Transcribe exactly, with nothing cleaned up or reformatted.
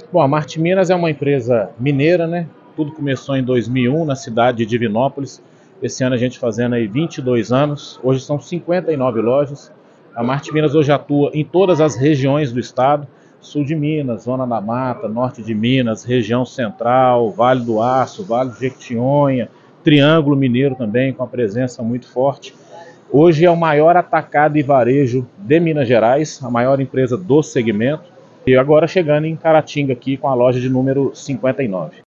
Bom, a Marte Minas é uma empresa mineira, né? Tudo começou em dois mil e um na cidade de Divinópolis. Esse ano a gente fazendo aí vinte e dois anos. Hoje são cinquenta e nove lojas. A Marte Minas hoje atua em todas as regiões do estado. Sul de Minas, Zona da Mata, Norte de Minas, região central, Vale do Aço, Vale do Jequitinhonha, Triângulo Mineiro também, com a presença muito forte. Hoje é o maior atacado e varejo de Minas Gerais, a maior empresa do segmento. E agora chegando em Caratinga aqui com a loja de número cinquenta e nove.